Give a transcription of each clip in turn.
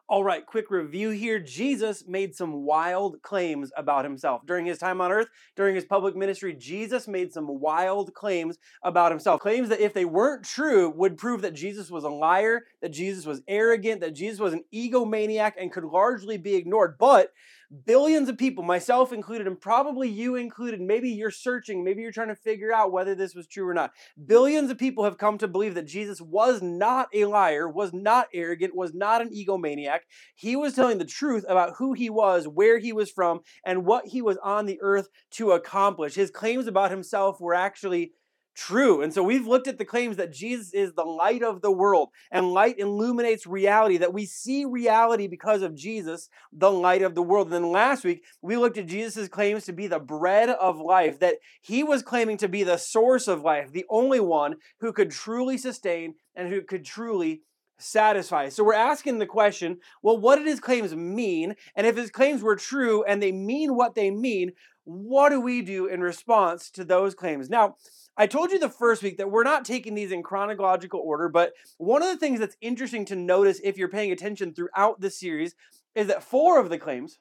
All right, quick review here. Jesus made some wild claims about himself. During his time on earth, during his public ministry, Jesus made some wild claims about himself. Claims that if they weren't true would prove that Jesus was a liar, that Jesus was arrogant, that Jesus was an egomaniac and could largely be ignored. But billions of people, myself included, and probably you included, maybe you're searching, maybe you're trying to figure out whether this was true or not. Billions of people have come to believe that Jesus was not a liar, was not arrogant, was not an egomaniac. He was telling the truth about who he was, where he was from, and what he was on the earth to accomplish. His claims about himself were actually true. And so we've looked at the claims that Jesus is the light of the world, and light illuminates reality, that we see reality because of Jesus, the light of the world. And then last week, we looked at Jesus' claims to be the bread of life, that he was claiming to be the source of life, the only one who could truly sustain and who could truly satisfy. So we're asking the question, well, what did his claims mean? And if his claims were true and they mean what they mean, what do we do in response to those claims? Now, I told you the first week that we're not taking these in chronological order, but one of the things that's interesting to notice if you're paying attention throughout the series is that four of the claims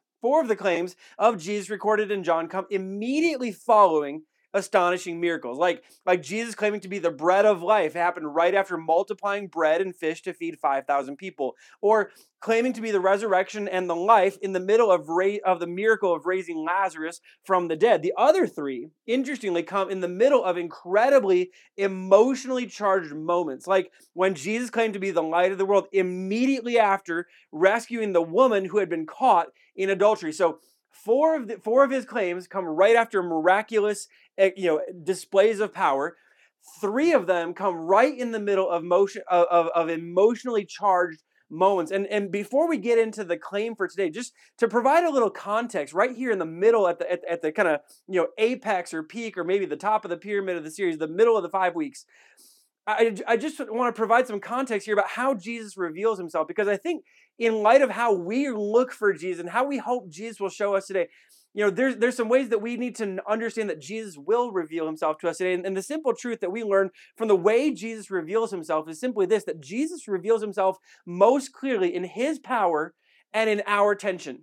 of Jesus recorded in John come immediately following astonishing miracles. Like Jesus claiming to be the bread of life happened right after multiplying bread and fish to feed 5,000 people. Or claiming to be the resurrection and the life in the middle of the miracle of raising Lazarus from the dead. The other three, interestingly, come in the middle of incredibly emotionally charged moments. Like when Jesus claimed to be the light of the world immediately after rescuing the woman who had been caught in adultery. So four of his claims come right after miraculous, displays of power. Three of them come right in the middle of emotionally charged moments. And before we get into the claim for today, just to provide a little context, right here in the middle, at the kind of apex or peak, or maybe the top of the pyramid of the series, the middle of the 5 weeks. I just want to provide some context here about how Jesus reveals himself, because I think in light of how we look for Jesus and how we hope Jesus will show us today, there's some ways that we need to understand that Jesus will reveal himself to us today. And the simple truth that we learn from the way Jesus reveals himself is simply this, that Jesus reveals himself most clearly in his power and in our tension.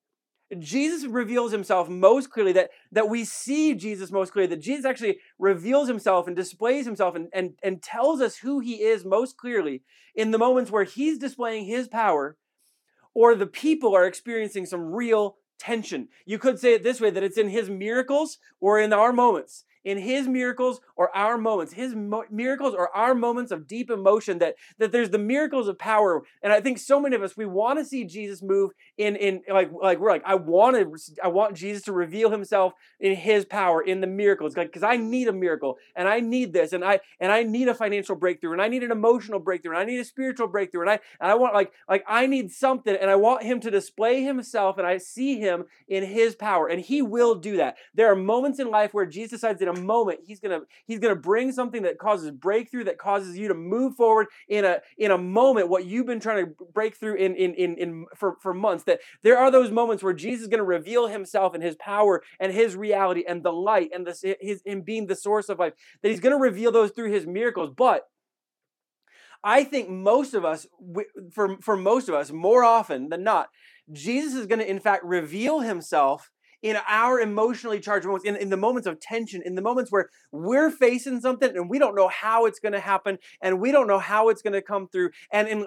Jesus reveals himself most clearly, that we see Jesus most clearly, that Jesus actually reveals himself and displays himself and tells us who he is most clearly in the moments where he's displaying his power or the people are experiencing some real tension. You could say it this way, that it's in his miracles or in our moments. In his miracles or our moments, miracles or our moments of deep emotion, that there's the miracles of power. And I think so many of us, we want to see Jesus move in like we're like, I want Jesus to reveal himself in his power, in the miracles, because I need a miracle and I need this, and I need a financial breakthrough, and I need an emotional breakthrough, and I need a spiritual breakthrough, and I want like I need something, and I want him to display himself, and I see him in his power, and he will do that. There are moments in life where Jesus decides in a moment he's gonna bring something that causes breakthrough, that causes you to move forward in a moment what you've been trying to break through for months. That there are those moments where Jesus is going to reveal himself and his power and his reality and the light and him being the source of life, that he's going to reveal those through his miracles. But I think most of us, for most of us, more often than not, Jesus is going to in fact reveal himself in our emotionally charged moments, in the moments of tension, in the moments where we're facing something and we don't know how it's going to happen, and we don't know how it's going to come through. And in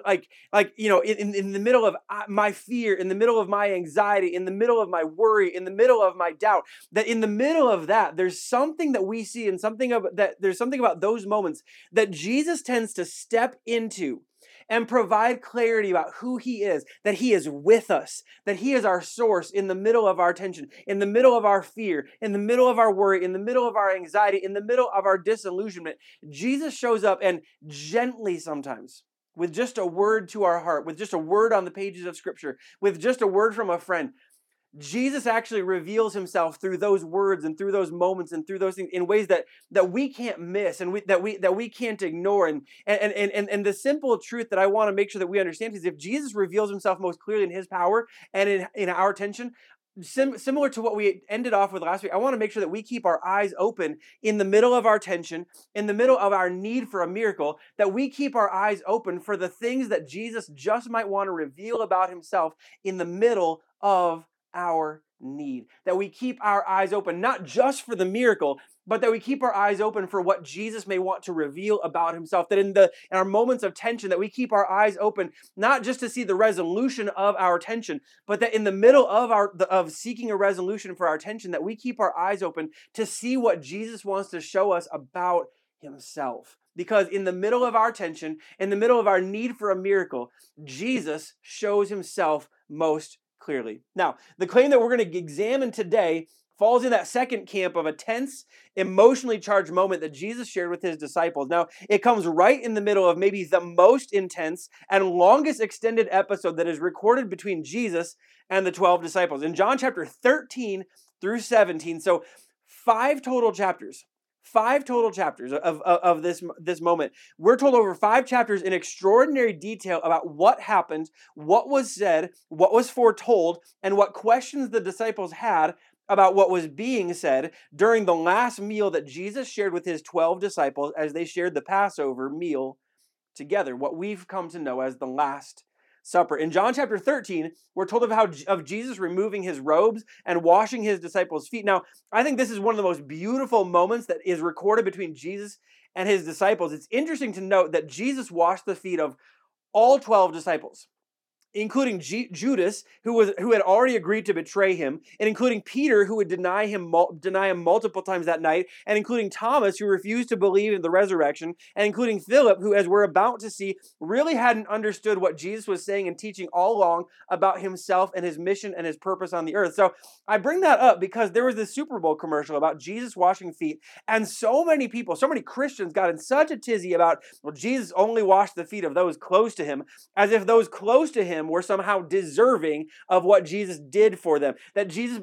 in the middle of my fear, in the middle of my anxiety, in the middle of my worry, in the middle of my doubt, that in the middle of that, there's something that we see, and there's something about those moments that Jesus tends to step into and provide clarity about who he is, that he is with us, that he is our source in the middle of our tension, in the middle of our fear, in the middle of our worry, in the middle of our anxiety, in the middle of our disillusionment. Jesus shows up, and gently sometimes, with just a word to our heart, with just a word on the pages of Scripture, with just a word from a friend, Jesus actually reveals himself through those words and through those moments and through those things in ways that we can't miss, and that we can't ignore. And the simple truth that I want to make sure that we understand is, if Jesus reveals himself most clearly in his power and in our tension, similar to what we ended off with last week, I want to make sure that we keep our eyes open in the middle of our tension, in the middle of our need for a miracle, that we keep our eyes open for the things that Jesus just might want to reveal about himself in the middle of our need. That we keep our eyes open, not just for the miracle, but that we keep our eyes open for what Jesus may want to reveal about himself. That in our moments of tension, that we keep our eyes open, not just to see the resolution of our tension, but that in the middle of seeking a resolution for our tension, that we keep our eyes open to see what Jesus wants to show us about himself. Because in the middle of our tension, in the middle of our need for a miracle, Jesus shows himself most clearly. Now, the claim that we're going to examine today falls in that second camp of a tense, emotionally charged moment that Jesus shared with his disciples. Now, it comes right in the middle of maybe the most intense and longest extended episode that is recorded between Jesus and the 12 disciples. In John chapter 13 through 17, so five total chapters of this moment. We're told over 5 chapters in extraordinary detail about what happened, what was said, what was foretold, and what questions the disciples had about what was being said during the last meal that Jesus shared with his 12 disciples as they shared the Passover meal together, what we've come to know as the Last Supper. In John chapter 13, we're told of Jesus removing his robes and washing his disciples' feet. Now, I think this is one of the most beautiful moments that is recorded between Jesus and his disciples. It's interesting to note that Jesus washed the feet of all 12 disciples, including Judas, who had already agreed to betray him, and including Peter, who would deny him multiple times that night, and including Thomas, who refused to believe in the resurrection, and including Philip, who, as we're about to see, really hadn't understood what Jesus was saying and teaching all along about himself and his mission and his purpose on the earth. So I bring that up because there was this Super Bowl commercial about Jesus washing feet, and so many people, so many Christians got in such a tizzy about, well, Jesus only washed the feet of those close to him, as if those close to him were somehow deserving of what Jesus did for them. That Jesus,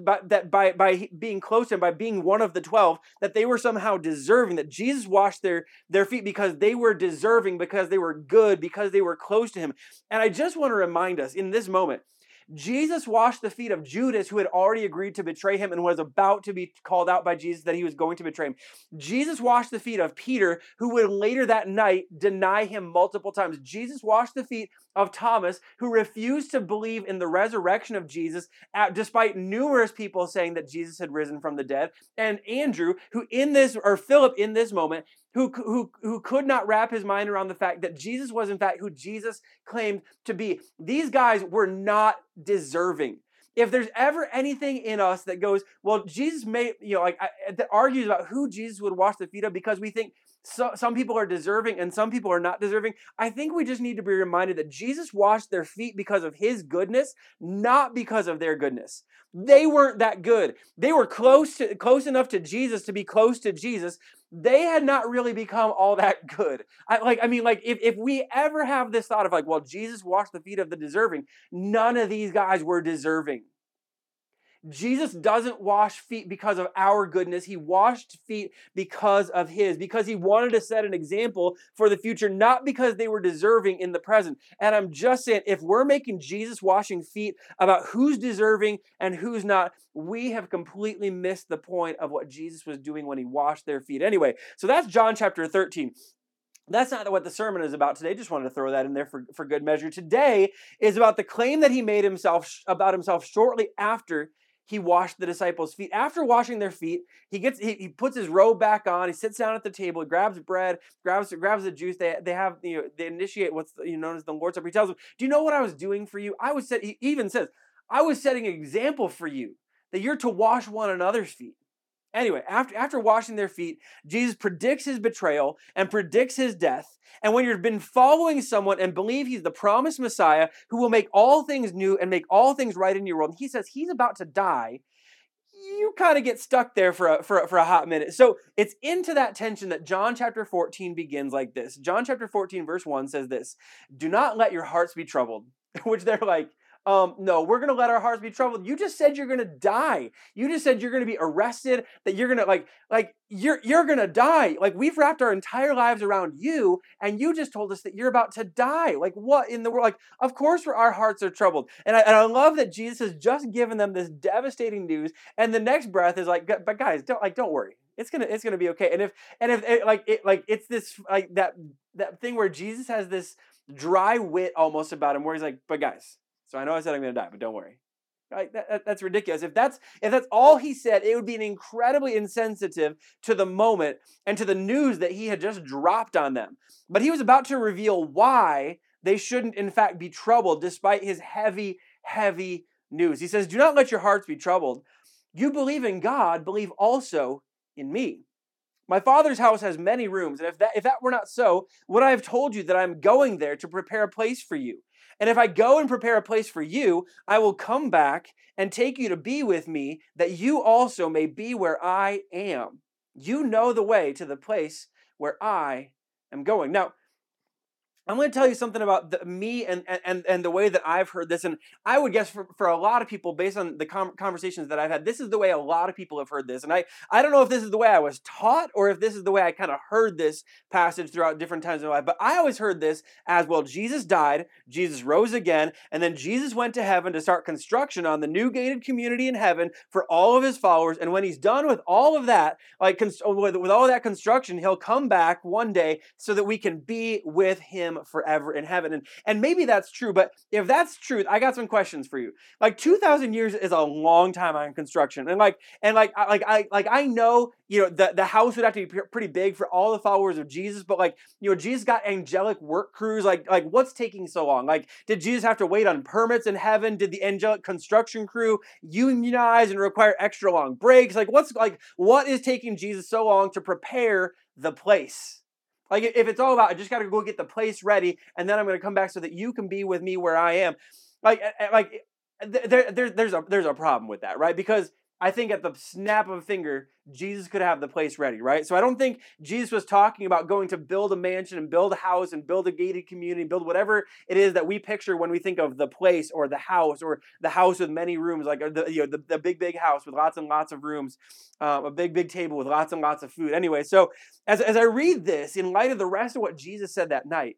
by being close to him, by being one of the 12, that they were somehow deserving, that Jesus washed their feet because they were deserving, because they were good, because they were close to him. And I just want to remind us in this moment, Jesus washed the feet of Judas, who had already agreed to betray him and was about to be called out by Jesus that he was going to betray him. Jesus washed the feet of Peter, who would later that night deny him multiple times. Jesus washed the feet of Thomas, who refused to believe in the resurrection of Jesus, despite numerous people saying that Jesus had risen from the dead. And Andrew, Philip in this moment, who could not wrap his mind around the fact that Jesus was in fact who Jesus claimed to be. These guys were not deserving. If there's ever anything in us that goes, well, Jesus may, that argues about who Jesus would wash the feet of because we think some people are deserving and some people are not deserving, I think we just need to be reminded that Jesus washed their feet because of his goodness, not because of their goodness. They weren't that good. They were close enough to Jesus to be close to Jesus. They had not really become all that good. If we ever have this thought of like, well, Jesus washed the feet of the deserving, none of these guys were deserving. Jesus doesn't wash feet because of our goodness. He washed feet because of his, because he wanted to set an example for the future, not because they were deserving in the present. And I'm just saying, if we're making Jesus washing feet about who's deserving and who's not, we have completely missed the point of what Jesus was doing when he washed their feet. Anyway, so that's John chapter 13. That's not what the sermon is about today. Just wanted to throw that in there for good measure. Today is about the claim that he made about himself shortly after he washed the disciples' feet. After washing their feet, he puts his robe back on. He sits down at the table. He grabs bread, grabs the juice. They initiate what's known as the Lord's Supper. He tells them, "Do you know what I was doing for you? He even says, I was setting an example for you that you're to wash one another's feet." Anyway, after washing their feet, Jesus predicts his betrayal and predicts his death. And when you've been following someone and believe he's the promised Messiah who will make all things new and make all things right in your world, and he says he's about to die, you kind of get stuck there for a hot minute. So it's into that tension that John chapter 14 begins like this. John chapter 14 verse 1 says this, "Do not let your hearts be troubled," which they're like, no, we're going to let our hearts be troubled. You just said you're going to die. You just said you're going to be arrested, that you're going to you're going to die. Like, we've wrapped our entire lives around you, and you just told us that you're about to die. Like, what in the world? Like, of course our hearts are troubled. And I love that Jesus has just given them this devastating news, and the next breath is like, but guys, don't worry. It's gonna be okay. And if it's this like that thing where Jesus has this dry wit almost about him, where he's like, but guys, so I know I said I'm going to die, but don't worry. Right? That's ridiculous. If that's all he said, it would be an incredibly insensitive to the moment and to the news that he had just dropped on them. But he was about to reveal why they shouldn't, in fact, be troubled despite his heavy, heavy news. He says, "Do not let your hearts be troubled. You believe in God, believe also in me. My Father's house has many rooms, and if that were not so, would I have told you that I'm going there to prepare a place for you? And if I go and prepare a place for you, I will come back and take you to be with me, that you also may be where I am. You know the way to the place where I am going." Now, I'm going to tell you something about me and the way that I've heard this. And I would guess for a lot of people, based on the conversations that I've had, this is the way a lot of people have heard this. And I don't know if this is the way I was taught or if this is the way I kind of heard this passage throughout different times in my life. But I always heard this as, well, Jesus died, Jesus rose again, and then Jesus went to heaven to start construction on the new gated community in heaven for all of his followers. And when he's done with all of that, with all of that construction, he'll come back one day so that we can be with him forever in heaven. And maybe that's true, but if that's true, I got some questions for you. Like, 2,000 years is a long time on construction. I know, the house would have to be pretty big for all the followers of Jesus, but Jesus got angelic work crews. Like what's taking so long? Like, did Jesus have to wait on permits in heaven? Did the angelic construction crew unionize and require extra long breaks? What is taking Jesus so long to prepare the place? Like, if it's all about, I just got to go get the place ready, and then I'm going to come back so that you can be with me where I am. There's a problem with that, right? Because I think at the snap of a finger, Jesus could have the place ready, right? So I don't think Jesus was talking about going to build a mansion and build a house and build a gated community, build whatever it is that we picture when we think of the place or the house with many rooms, like the big house with lots and lots of rooms, a big table with lots and lots of food. Anyway, so as I read this, in light of the rest of what Jesus said that night,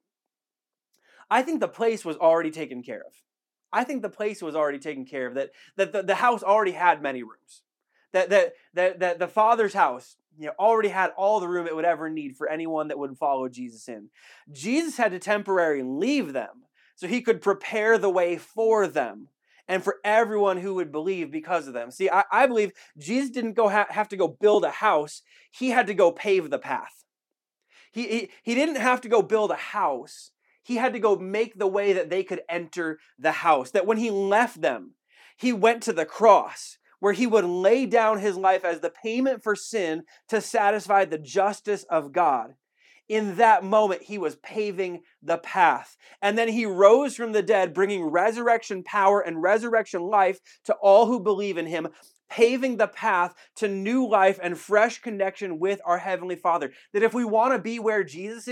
I think the place was already taken care of. I think the place was already taken care of, that the house already had many rooms. That the Father's house already had all the room it would ever need for anyone that would follow Jesus in. Jesus had to temporarily leave them so he could prepare the way for them and for everyone who would believe because of them. See, I believe Jesus didn't have to go build a house. He had to go pave the path. He didn't have to go build a house. He had to go make the way that they could enter the house. That when he left them, he went to the cross, where he would lay down his life as the payment for sin to satisfy the justice of God. In that moment, he was paving the path. And then he rose from the dead, bringing resurrection power and resurrection life to all who believe in him, paving the path to new life and fresh connection with our Heavenly Father. That if we want to be where Jesus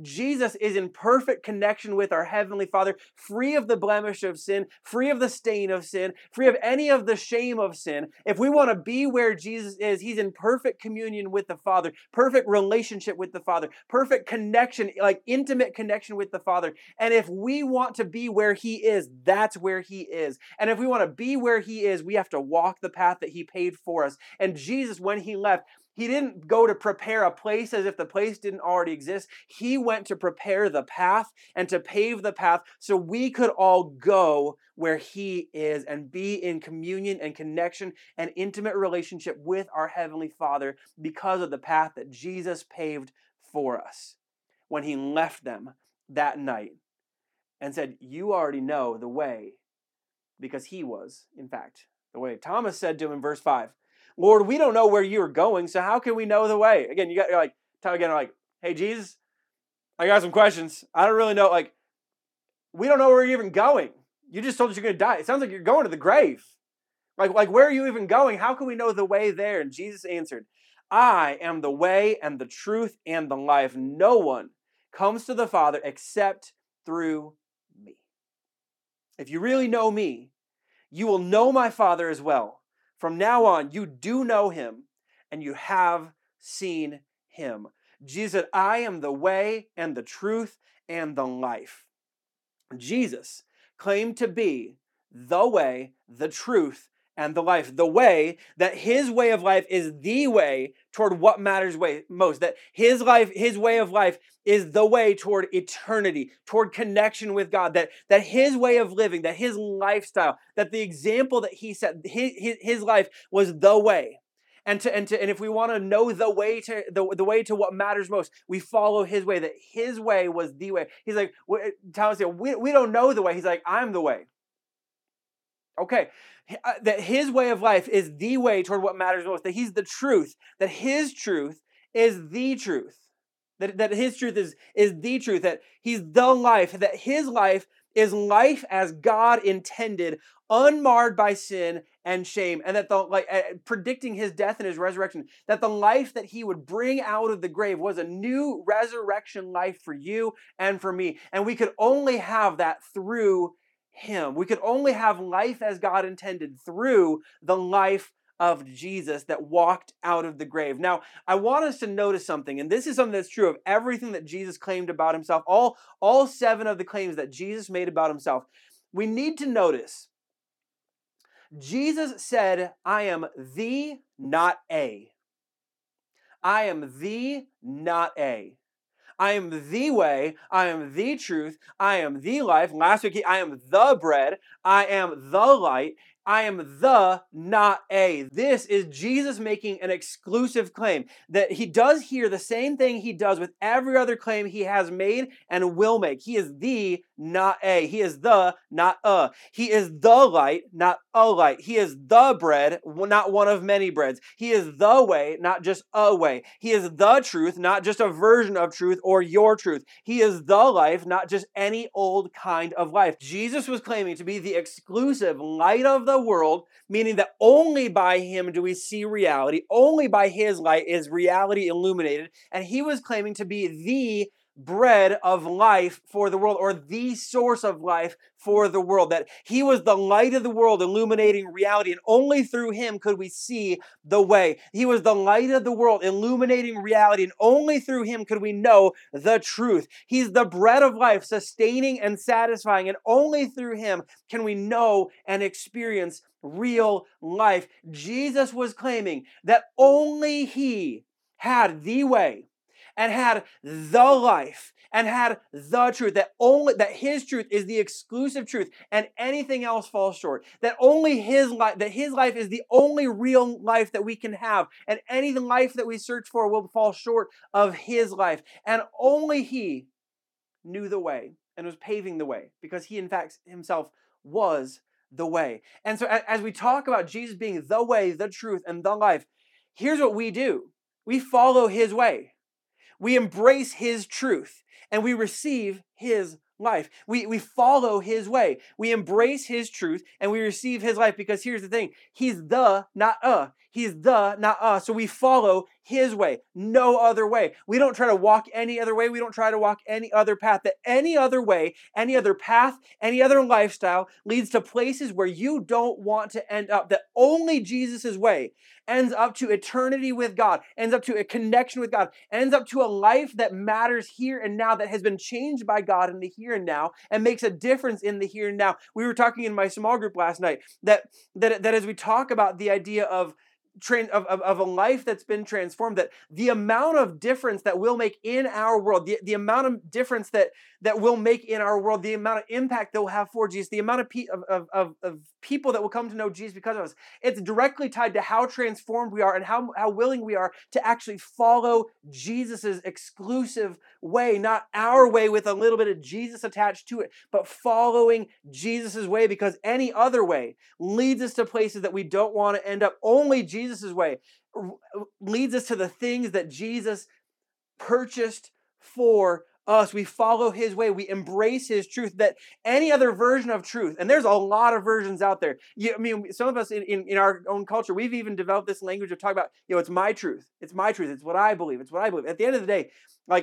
is in perfect connection with our Heavenly Father, free of the blemish of sin, free of the stain of sin, free of any of the shame of sin. If we want to be where Jesus is, he's in perfect communion with the Father, perfect relationship with the Father, perfect connection, like intimate connection with the Father. And if we want to be where he is, that's where he is. And if we want to be where he is, we have to walk the path that he paid for us. And Jesus, when he left, he didn't go to prepare a place as if the place didn't already exist. He went to prepare the path and to pave the path so we could all go where he is and be in communion and connection and intimate relationship with our Heavenly Father because of the path that Jesus paved for us when he left them that night and said, you already know the way, because he was, in fact, the way. Thomas said to him in verse 5, Lord, we don't know where you are going, so how can we know the way? Again, you're like, hey, Jesus, I got some questions. I don't really know, we don't know where you're even going. You just told us you're going to die. It sounds like you're going to the grave. Like, where are you even going? How can we know the way there? And Jesus answered, I am the way and the truth and the life. No one comes to the Father except through me. If you really know me, you will know my Father as well. From now on, you do know him, and you have seen him. Jesus said, I am the way and the truth and the life. Jesus claimed to be the way, the truth, and the life. The way, that his way of life is the way toward what matters most. That his way of life is the way toward eternity, toward connection with God. That his way of living, that his lifestyle, that the example that he set, his life was the way. And if we want to know the way to the way to what matters most, we follow his way. That his way was the way. He's like, Thomas said, we don't know the way. He's like, I'm the way. Okay, that his way of life is the way toward what matters most. That he's the truth. That his truth is the truth. That his truth is the truth. That he's the life. That his life is life as God intended, unmarred by sin and shame, and that predicting his death and his resurrection, that the life that he would bring out of the grave was a new resurrection life for you and for me. And we could only have that through him. We could only have life as God intended through the life of Jesus that walked out of the grave. Now, I want us to notice something, and this is something that's true of everything that Jesus claimed about himself, all 7 of the claims that Jesus made about himself. We need to notice Jesus said, I am the, not a. I am the, not a. I am the way, I am the truth, I am the life. Last week, I am the bread, I am the light, I am the, not a. This is Jesus making an exclusive claim that he does here the same thing he does with every other claim he has made and will make. He is the, not a. He is the, not a. He is the light, not a light. He is the bread, not one of many breads. He is the way, not just a way. He is the truth, not just a version of truth or your truth. He is the life, not just any old kind of life. Jesus was claiming to be the exclusive light of the world, meaning that only by him do we see reality. Only by his light is reality illuminated. And he was claiming to be the bread of life for the world, or the source of life for the world. That he was the light of the world illuminating reality, and only through him could we see the way. He was the light of the world illuminating reality, and only through him could we know the truth. He's the bread of life, sustaining and satisfying, and only through him can we know and experience real life. Jesus was claiming that only he had the way and had the life and had the truth, that his truth is the exclusive truth and anything else falls short. That only his life is the only real life that we can have, and any life that we search for will fall short of his life. And only he knew the way and was paving the way, because he in fact himself was the way. And so as we talk about Jesus being the way, the truth, and the life, here's what we do. We follow his way. We embrace his truth, and we receive his life. We follow his way. We embrace his truth, and we receive his life, because here's the thing. He's the, not a. He's the, not a. So we follow his way. No other way. We don't try to walk any other way. We don't try to walk any other path. That any other way, any other path, any other lifestyle leads to places where you don't want to end up. That only Jesus' way ends up to eternity with God, ends up to a connection with God, ends up to a life that matters here and now, that has been changed by God in the here and now, and makes a difference in the here and now. We were talking in my small group last night that as we talk about the idea of a life that's been transformed, that the amount of difference that we'll make in our world, the amount of difference that we'll make in our world, the amount of impact that we'll have for Jesus, the amount of people that will come to know Jesus because of us, it's directly tied to how transformed we are and how willing we are to actually follow Jesus's exclusive way, not our way with a little bit of Jesus attached to it, but following Jesus's way, because any other way leads us to places that we don't want to end up. Only Jesus's way leads us to the things that Jesus purchased for us. We follow his way. We embrace his truth. That any other version of truth, and there's a lot of versions out there. Some of us in our own culture, we've even developed this language of talking about, it's my truth. It's my truth. It's what I believe. It's what I believe. At the end of the day,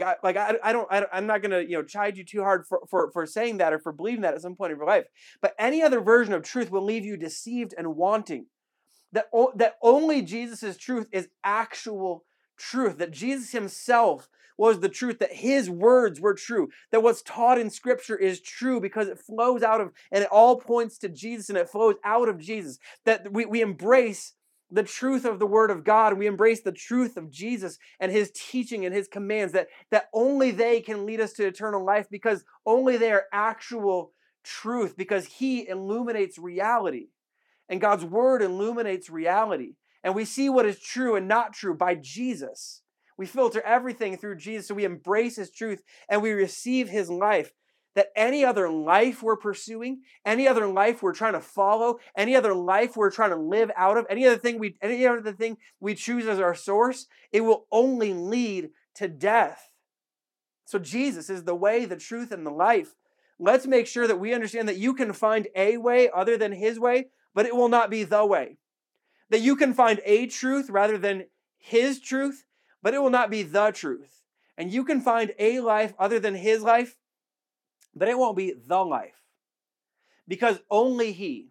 I'm not gonna chide you too hard for saying that or for believing that at some point in your life. But any other version of truth will leave you deceived and wanting. That only Jesus' truth is actual truth. That Jesus himself was the truth, that his words were true, that what's taught in Scripture is true because it flows out of, and it all points to Jesus and it flows out of Jesus. That we embrace the truth of the Word of God, and we embrace the truth of Jesus and his teaching and his commands, that only they can lead us to eternal life because only they are actual truth, because he illuminates reality. And God's Word illuminates reality. And we see what is true and not true by Jesus. We filter everything through Jesus, so we embrace his truth and we receive his life. That any other life we're pursuing, any other life we're trying to follow, any other life we're trying to live out of, any other thing we choose as our source, it will only lead to death. So Jesus is the way, the truth, and the life. Let's make sure that we understand that you can find a way other than his way, but it will not be the way. That you can find a truth rather than his truth, but it will not be the truth. And you can find a life other than his life, but it won't be the life. Because only he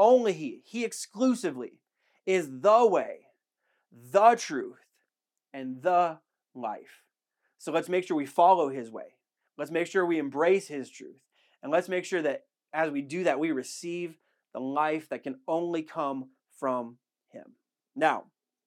exclusively is the way, the truth, and the life. So let's make sure we follow his way. Let's make sure we embrace his truth. And let's make sure that as we do that, we receive the life that can only come from him. Now,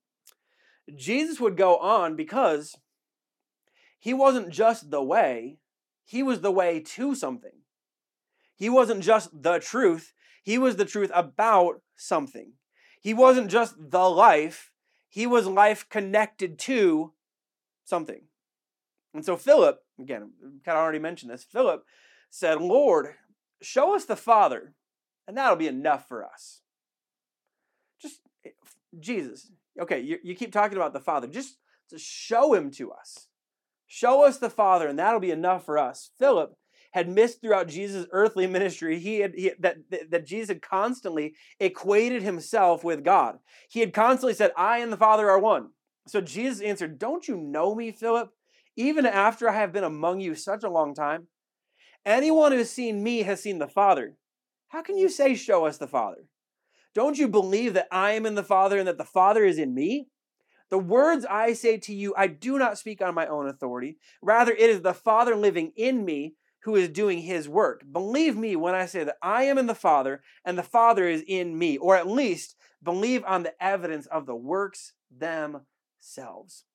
Jesus would go on because he wasn't just the way, he was the way to something. He wasn't just the truth, he was the truth about something. He wasn't just the life, he was life connected to something. And so Philip, again, kind of already mentioned this, Philip said, Lord, show us the Father, and that'll be enough for us. Just, Jesus, okay, you keep talking about the Father. Just show him to us. Show us the Father, and that'll be enough for us. Philip had missed throughout Jesus' earthly ministry that Jesus had constantly equated himself with God. He had constantly said, I and the Father are one. So Jesus answered, don't you know me, Philip? Even after I have been among you such a long time? Anyone who has seen me has seen the Father. How can you say, show us the Father? Don't you believe that I am in the Father and that the Father is in me? The words I say to you, I do not speak on my own authority. Rather, it is the Father living in me who is doing his work. Believe me when I say that I am in the Father and the Father is in me, or at least believe on the evidence of the works themselves.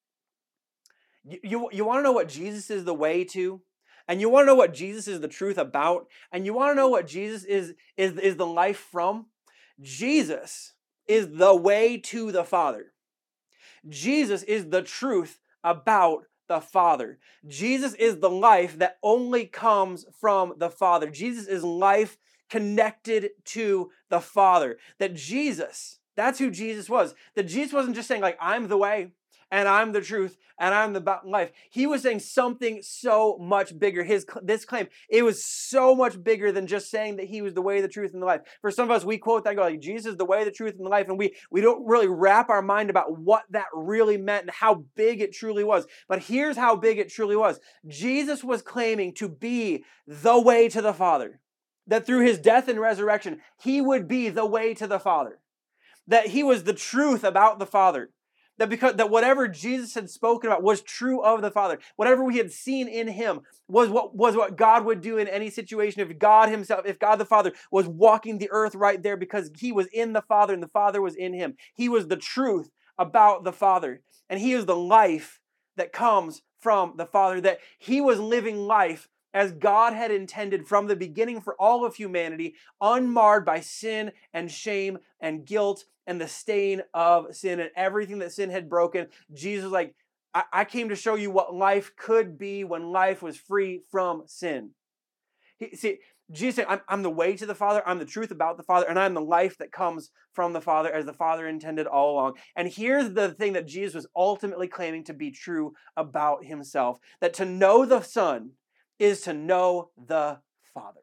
You want to know what Jesus is the way to? And you want to know what Jesus is the truth about? And you want to know what Jesus is the life from? Jesus is the way to the Father. Jesus is the truth about the Father. Jesus is the life that only comes from the Father. Jesus is life connected to the Father. That's who Jesus was. That Jesus wasn't just saying like, I'm the way, and I'm the truth, and I'm the life. He was saying something so much bigger. This claim, it was so much bigger than just saying that he was the way, the truth, and the life. For some of us, we quote that and go like, Jesus is the way, the truth, and the life, and we don't really wrap our mind about what that really meant and how big it truly was. But here's how big it truly was. Jesus was claiming to be the way to the Father. That through his death and resurrection, he would be the way to the Father. That he was the truth about the Father. That whatever Jesus had spoken about was true of the Father. Whatever we had seen in him was what God would do in any situation. If God the Father was walking the earth right there, because he was in the Father and the Father was in him. He was the truth about the Father. And he is the life that comes from the Father. That he was living life as God had intended from the beginning for all of humanity, unmarred by sin and shame and guilt and the stain of sin and everything that sin had broken. Jesus was like, I came to show you what life could be when life was free from sin. See, Jesus saying, I'm the way to the Father, I'm the truth about the Father, and I'm the life that comes from the Father as the Father intended all along. And here's the thing that Jesus was ultimately claiming to be true about himself, that to know the Son is to know the Father.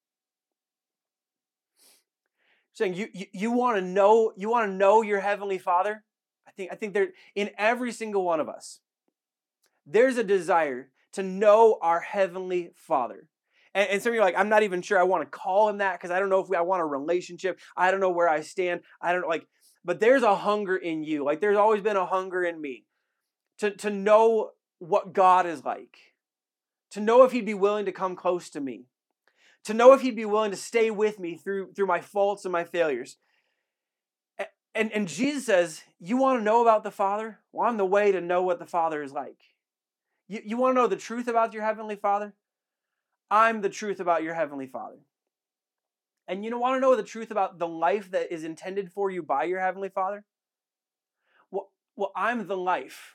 Saying you want to know your Heavenly Father? I think there in every single one of us, there's a desire to know our Heavenly Father. And some of you are like, I'm not even sure I want to call him that because I don't know if I want a relationship. I don't know where I stand. I don't know, but there's a hunger in you. Like there's always been a hunger in me to know what God is like, to know if he'd be willing to come close to me, to know if he'd be willing to stay with me through my faults and my failures. And Jesus says, you want to know about the Father? Well, I'm the way to know what the Father is like. You want to know the truth about your Heavenly Father? I'm the truth about your Heavenly Father. And you want to know the truth about the life that is intended for you by your Heavenly Father? Well, I'm the life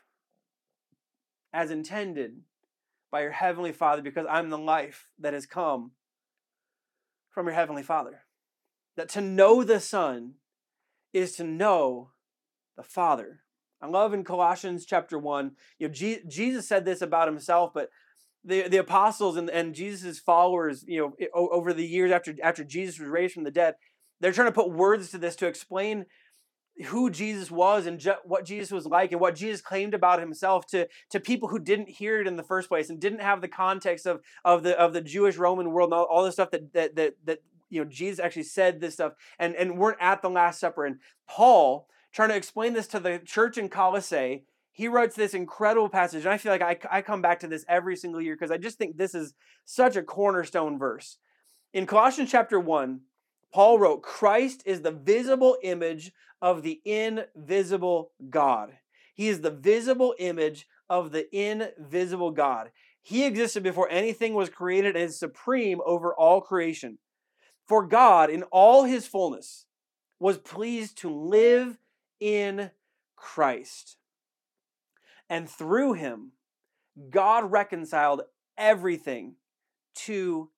as intended by your Heavenly Father because I'm the life that has come from your Heavenly Father. That to know the Son is to know the Father. I love in Colossians chapter 1, Jesus said this about himself, but the apostles and Jesus' followers, over the years after Jesus was raised from the dead, they're trying to put words to this to explain who Jesus was and what Jesus was like and what Jesus claimed about himself to people who didn't hear it in the first place and didn't have the context of the Jewish Roman world and all this stuff that Jesus actually said this stuff and weren't at the Last Supper. And Paul, trying to explain this to the church in Colossae, he writes this incredible passage, and I feel like I come back to this every single year because I just think this is such a cornerstone verse. In Colossians chapter 1, Paul wrote, Christ is the visible image of the invisible God. He is the visible image of the invisible God. He existed before anything was created and is supreme over all creation. For God, in all his fullness, was pleased to live in Christ. And through him, God reconciled everything to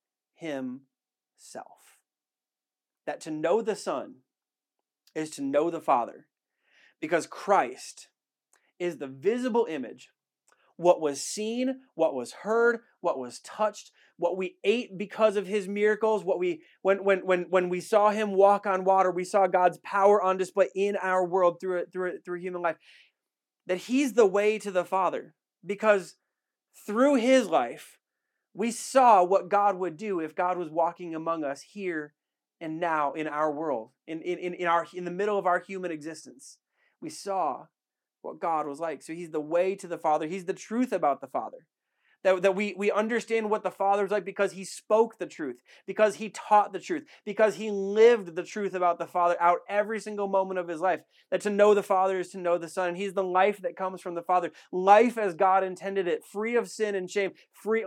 himself. That to know the Son is to know the Father, because Christ is the visible image, what was seen, what was heard, what was touched, what we ate because of his miracles, when we saw him walk on water, we saw God's power on display in our world through human life. That he's the way to the Father, because through his life, we saw what God would do if God was walking among us here and now in our world, in the middle of our human existence. We saw what God was like. So he's the way to the Father. He's the truth about the Father. That we understand what the Father is like because he spoke the truth, because he taught the truth, because he lived the truth about the Father out every single moment of his life. That to know the Father is to know the Son. And he's the life that comes from the Father. Life as God intended it, free of sin and shame, free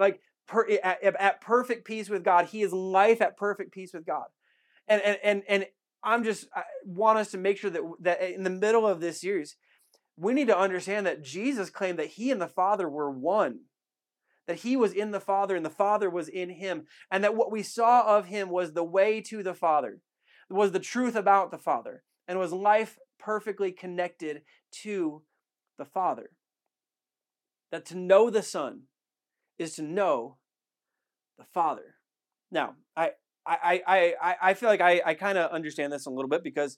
at perfect peace with God. He is life at perfect peace with God. And I want us to make sure that in the middle of this series, we need to understand that Jesus claimed that he and the Father were one. That he was in the Father and the Father was in him. And that what we saw of him was the way to the Father, was the truth about the Father, and was life perfectly connected to the Father. That to know the Son is to know the Father. Now, I feel like I kind of understand this a little bit because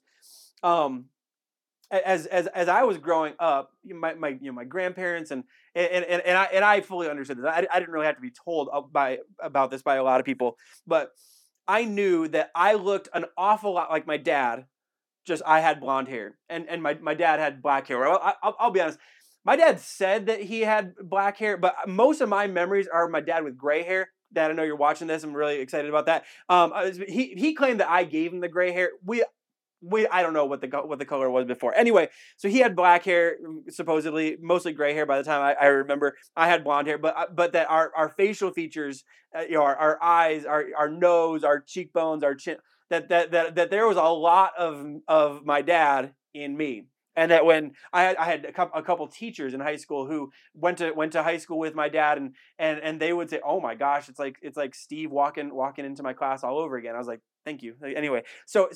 as I was growing up, my grandparents and I fully understood this. I didn't really have to be told about this by a lot of people, but I knew that I looked an awful lot like my dad. Just I had blonde hair, and my dad had black hair. I'll be honest. My dad said that he had black hair, but most of my memories are my dad with gray hair. Dad, I know you're watching this. I'm really excited about that. He claimed that I gave him the gray hair. I don't know what the color was before. Anyway, so he had black hair, supposedly mostly gray hair by the time I remember. I had blonde hair, but that our facial features, our eyes, our nose, our cheekbones, our chin, that there was a lot of my dad in me. And that when I had a couple teachers in high school who went to high school with my dad, and they would say, "Oh my gosh, it's like Steve walking into my class all over again." I was like, "Thank you." Anyway,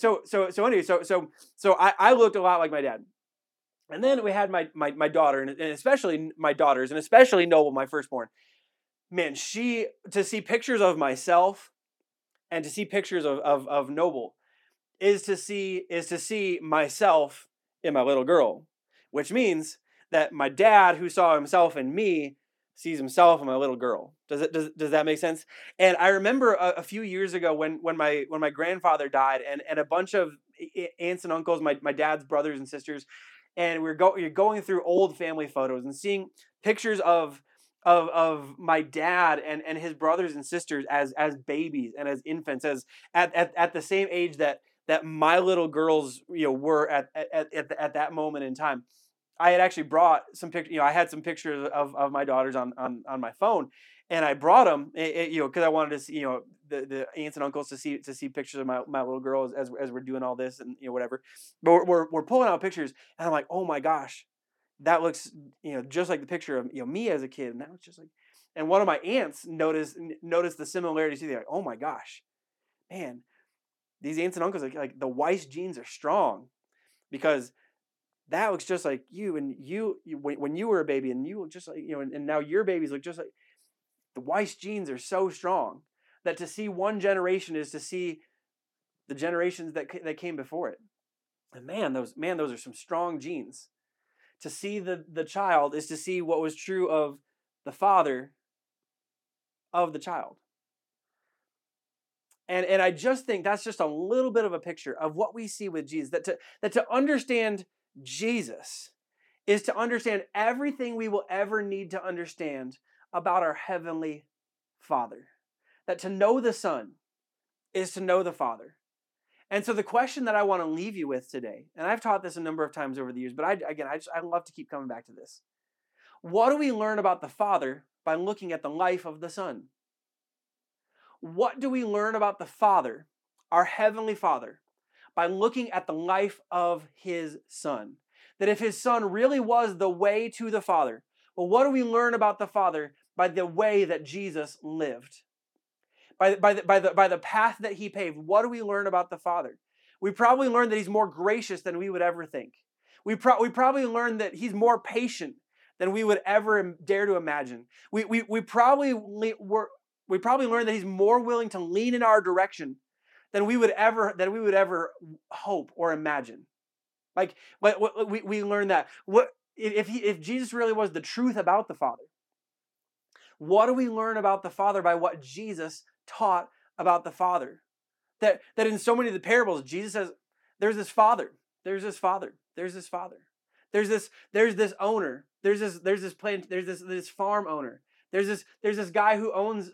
so I looked a lot like my dad. And then we had my daughter, and especially my daughters, and especially Noble, my firstborn. Man, she to see pictures of myself and to see pictures of Noble is to see myself in my little girl, which means that my dad, who saw himself in me, sees himself in my little girl. Does that make sense? And I remember a few years ago when my grandfather died, and a bunch of aunts and uncles, my dad's brothers and sisters, and you're going through old family photos and seeing pictures of my dad and his brothers and sisters as babies and as infants, as at the same age that my little girls were at that moment in time. I had actually brought some pictures. I had some pictures of my daughters on my phone, and I brought them, because I wanted to see, the aunts and uncles to see pictures of my little girls as we're doing all this, and whatever. But we're pulling out pictures, and I'm like, oh my gosh, that looks just like the picture of me as a kid, and that was just like. And one of my aunts noticed the similarities. They're like, oh my gosh, man, these aunts and uncles, like the Weiss genes are strong, because that looks just like you, and when you were a baby, and you look just like and now your babies look just like. The Weiss genes are so strong that to see one generation is to see the generations that came before it. And those are some strong genes. To see the child is to see what was true of the father of the child. And I just think that's just a little bit of a picture of what we see with Jesus. That to understand Jesus is to understand everything we will ever need to understand about our heavenly Father. That to know the Son is to know the Father. And so the question that I want to leave you with today, and I've taught this a number of times over the years, but I love to keep coming back to this. What do we learn about the Father by looking at the life of the Son? What do we learn about the Father, our heavenly Father, by looking at the life of his Son? That if his Son really was the way to the Father, well, what do we learn about the Father by the way that Jesus lived? By the path that he paved, what do we learn about the Father? We probably learn that he's more gracious than we would ever think. We probably learn that he's more patient than we would ever dare to imagine. We probably learn that he's more willing to lean in our direction than we would ever hope or imagine. Like we learn that if Jesus really was the truth about the Father, what do we learn about the Father by what Jesus taught about the Father? That in so many of the parables, Jesus says, "There's this father, there's this father, there's this father, there's this owner, there's this plant, there's this farm owner, there's this guy who owns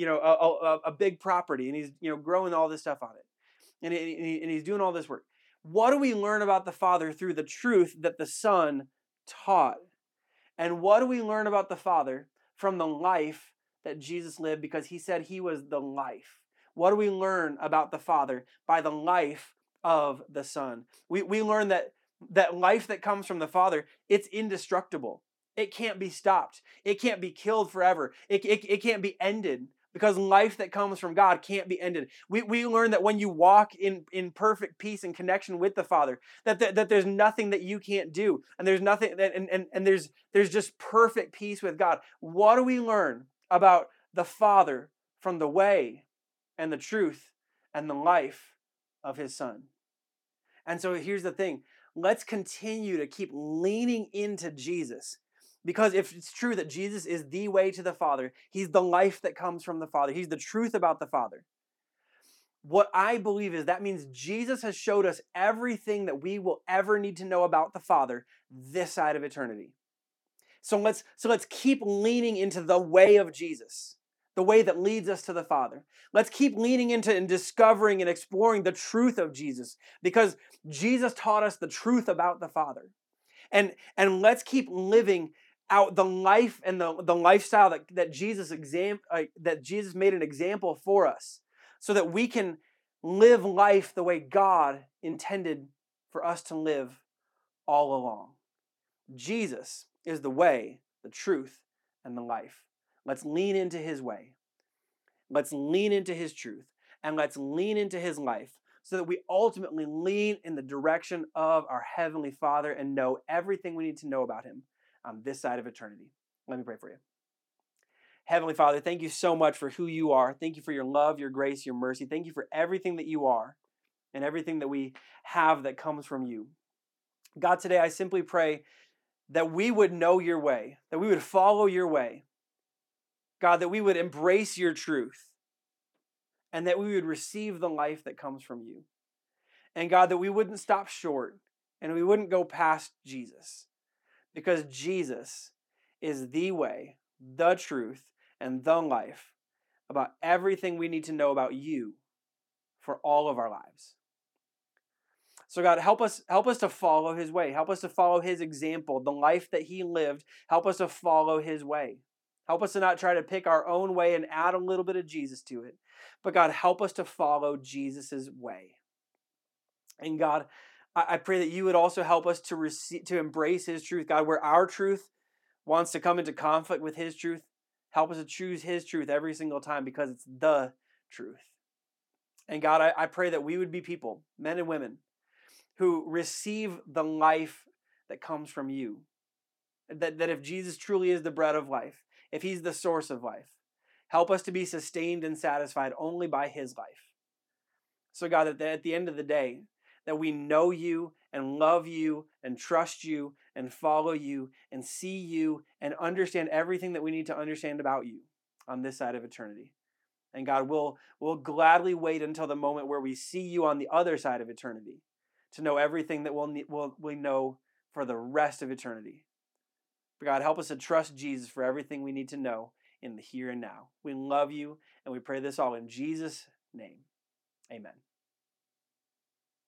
a big property, and he's growing all this stuff on it, and he's doing all this work." What do we learn about the Father through the truth that the Son taught? And what do we learn about the Father from the life that Jesus lived, because he said he was the life? What do we learn about the Father by the life of the Son? We learn that life that comes from the Father, it's indestructible. It can't be stopped. It can't be killed forever. It can't be ended, because life that comes from God can't be ended. We learn that when you walk in perfect peace and connection with the Father, that there's nothing that you can't do, and there's nothing that and there's just perfect peace with God. What do we learn about the Father from the way and the truth and the life of his Son? And so here's the thing. Let's continue to keep leaning into Jesus. Because if it's true that Jesus is the way to the Father, he's the life that comes from the Father, he's the truth about the Father, what I believe is that means Jesus has showed us everything that we will ever need to know about the Father this side of eternity. So let's keep leaning into the way of Jesus, the way that leads us to the Father. Let's keep leaning into and discovering and exploring the truth of Jesus, because Jesus taught us the truth about the Father. And let's keep living out the life and the lifestyle that Jesus made an example for us, so that we can live life the way God intended for us to live all along. Jesus is the way, the truth, and the life. Let's lean into his way. Let's lean into his truth. And let's lean into his life so that we ultimately lean in the direction of our Heavenly Father and know everything we need to know about him on this side of eternity. Let me pray for you. Heavenly Father, thank you so much for who you are. Thank you for your love, your grace, your mercy. Thank you for everything that you are and everything that we have that comes from you. God, today I simply pray that we would know your way, that we would follow your way. God, that we would embrace your truth and that we would receive the life that comes from you. And God, that we wouldn't stop short and we wouldn't go past Jesus, because Jesus is the way, the truth, and the life about everything we need to know about you for all of our lives. So God, help us to follow his way. Help us to follow his example, the life that he lived. Help us to follow his way. Help us to not try to pick our own way and add a little bit of Jesus to it. But God, help us to follow Jesus's way. And God, I pray that you would also help us to embrace his truth. God, where our truth wants to come into conflict with his truth, help us to choose his truth every single time because it's the truth. And God, I pray that we would be people, men and women, who receive the life that comes from you. That if Jesus truly is the bread of life, if he's the source of life, help us to be sustained and satisfied only by his life. So God, that at the end of the day, that we know you and love you and trust you and follow you and see you and understand everything that we need to understand about you on this side of eternity. And God, we'll gladly wait until the moment where we see you on the other side of eternity to know everything that we know for the rest of eternity. But God, help us to trust Jesus for everything we need to know in the here and now. We love you, and we pray this all in Jesus' name. Amen.